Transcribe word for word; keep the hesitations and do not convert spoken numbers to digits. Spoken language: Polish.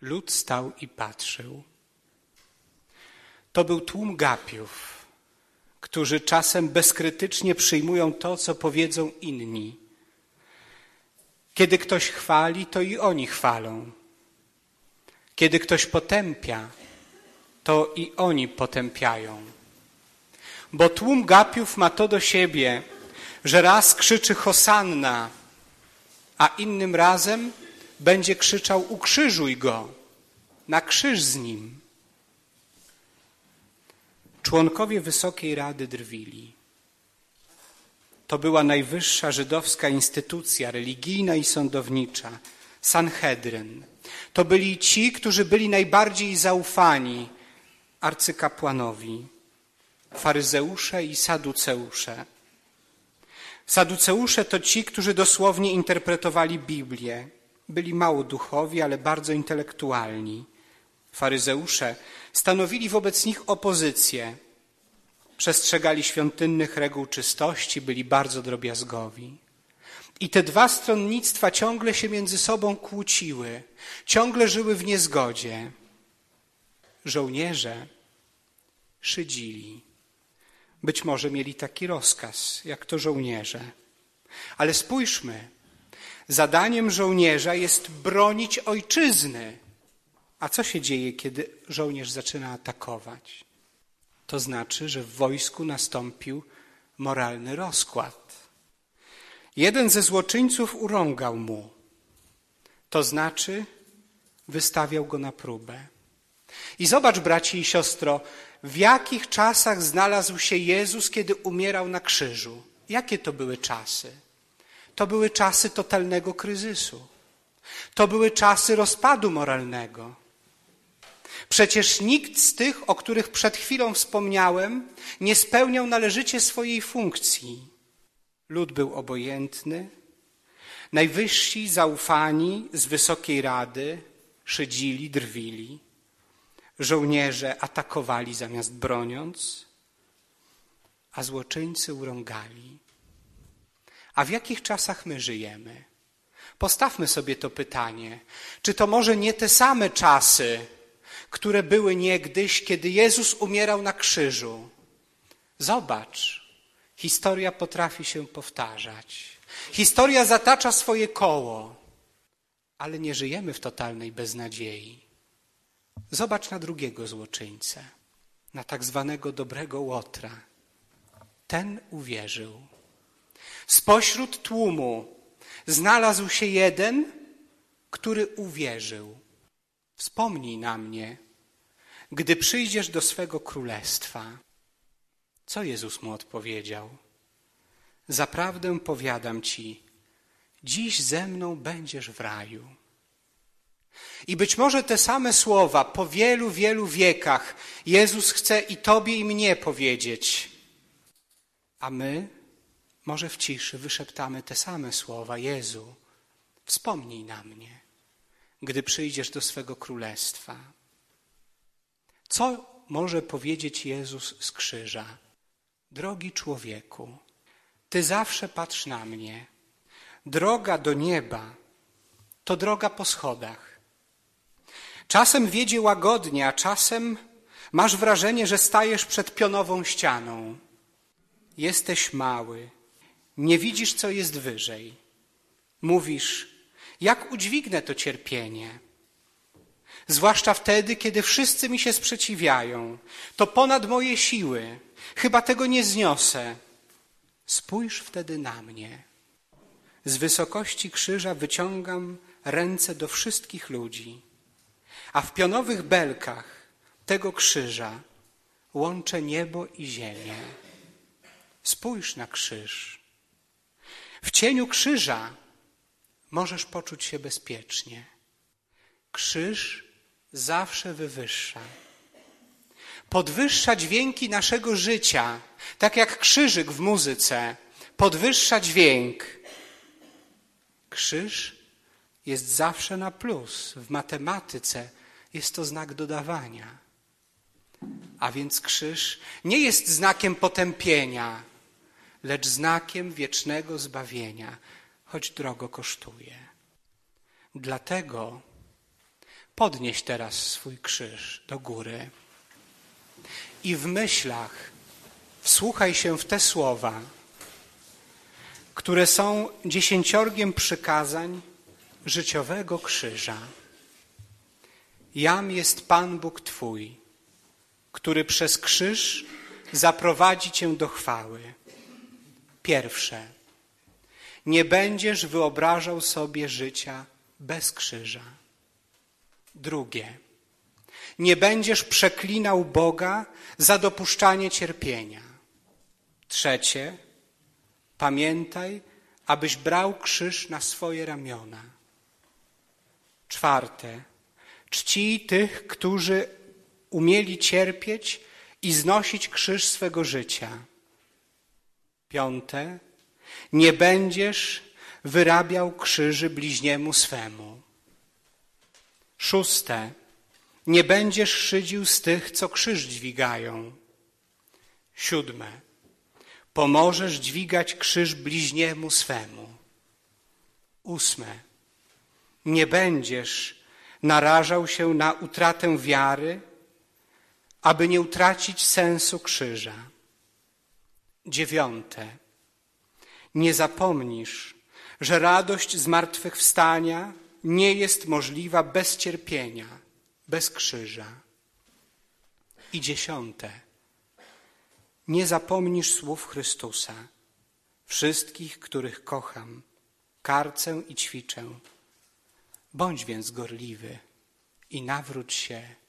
Lud stał i patrzył. To był tłum gapiów, którzy czasem bezkrytycznie przyjmują to, co powiedzą inni. Kiedy ktoś chwali, to i oni chwalą. Kiedy ktoś potępia, to i oni potępiają. Bo tłum gapiów ma to do siebie, że raz krzyczy Hosanna, a innym razem będzie krzyczał ukrzyżuj go, na krzyż z nim. Członkowie Wysokiej Rady drwili. To była najwyższa żydowska instytucja religijna i sądownicza, Sanhedryn. To byli ci, którzy byli najbardziej zaufani arcykapłanowi, faryzeusze i saduceusze. Saduceusze to ci, którzy dosłownie interpretowali Biblię. Byli mało duchowi, ale bardzo intelektualni. Faryzeusze stanowili wobec nich opozycję. Przestrzegali świątynnych reguł czystości, byli bardzo drobiazgowi. I te dwa stronnictwa ciągle się między sobą kłóciły, ciągle żyły w niezgodzie. Żołnierze szydzili. Być może mieli taki rozkaz, jak to żołnierze. Ale spójrzmy, zadaniem żołnierza jest bronić ojczyzny. A co się dzieje, kiedy żołnierz zaczyna atakować? To znaczy, że w wojsku nastąpił moralny rozkład. Jeden ze złoczyńców urągał mu. To znaczy, wystawiał go na próbę. I zobacz, bracie i siostro, w jakich czasach znalazł się Jezus, kiedy umierał na krzyżu. Jakie to były czasy? To były czasy totalnego kryzysu. To były czasy rozpadu moralnego. Przecież nikt z tych, o których przed chwilą wspomniałem, nie spełniał należycie swojej funkcji. Lud był obojętny, najwyżsi zaufani z Wysokiej Rady szydzili, drwili. Żołnierze atakowali zamiast broniąc, a złoczyńcy urągali. A w jakich czasach my żyjemy? Postawmy sobie to pytanie. Czy to może nie te same czasy, które były niegdyś, kiedy Jezus umierał na krzyżu? Zobacz, historia potrafi się powtarzać. Historia zatacza swoje koło, ale nie żyjemy w totalnej beznadziei. Zobacz na drugiego złoczyńcę, na tak zwanego dobrego Łotra. Ten uwierzył. Spośród tłumu znalazł się jeden, który uwierzył. Wspomnij na mnie, gdy przyjdziesz do swego królestwa. Co Jezus mu odpowiedział? Zaprawdę powiadam ci, dziś ze mną będziesz w raju. I być może te same słowa po wielu, wielu wiekach Jezus chce i tobie, i mnie powiedzieć. A my może w ciszy wyszeptamy te same słowa. Jezu, wspomnij na mnie, gdy przyjdziesz do swego królestwa. Co może powiedzieć Jezus z krzyża? Drogi człowieku, ty zawsze patrz na mnie. Droga do nieba to droga po schodach. Czasem wiedzie łagodnie, a czasem masz wrażenie, że stajesz przed pionową ścianą. Jesteś mały, nie widzisz, co jest wyżej. Mówisz, jak udźwignę to cierpienie? Zwłaszcza wtedy, kiedy wszyscy mi się sprzeciwiają. To ponad moje siły. Chyba tego nie zniosę. Spójrz wtedy na mnie. Z wysokości krzyża wyciągam ręce do wszystkich ludzi, a w pionowych belkach tego krzyża łączę niebo i ziemię. Spójrz na krzyż. W cieniu krzyża możesz poczuć się bezpiecznie. Krzyż zawsze wywyższa. Podwyższa dźwięki naszego życia, tak jak krzyżyk w muzyce podwyższa dźwięk. Krzyż jest zawsze na plus. W matematyce jest to znak dodawania. A więc krzyż nie jest znakiem potępienia, lecz znakiem wiecznego zbawienia, choć drogo kosztuje. Dlatego Podnieś teraz swój krzyż do góry i w myślach wsłuchaj się w te słowa, które są dziesięciorgiem przykazań życiowego krzyża. Jam jest Pan Bóg Twój, który przez krzyż zaprowadzi Cię do chwały. Pierwsze. Nie będziesz wyobrażał sobie życia bez krzyża. Drugie. Nie będziesz przeklinał Boga za dopuszczanie cierpienia. Trzecie. Pamiętaj, abyś brał krzyż na swoje ramiona. Czwarte. Czcij tych, którzy umieli cierpieć i znosić krzyż swego życia. Piąte. Nie będziesz wyrabiał krzyży bliźniemu swemu. Szóste. Nie będziesz szydził z tych, co krzyż dźwigają. Siódme. Pomożesz dźwigać krzyż bliźniemu swemu. Ósme. Nie będziesz narażał się na utratę wiary, aby nie utracić sensu krzyża. Dziewiąte. Nie zapomnisz, że radość zmartwychwstania nie jest możliwa bez cierpienia, bez krzyża. I dziesiąte. Nie zapomnisz słów Chrystusa. Wszystkich, których kocham, karcę i ćwiczę. Bądź więc gorliwy i nawróć się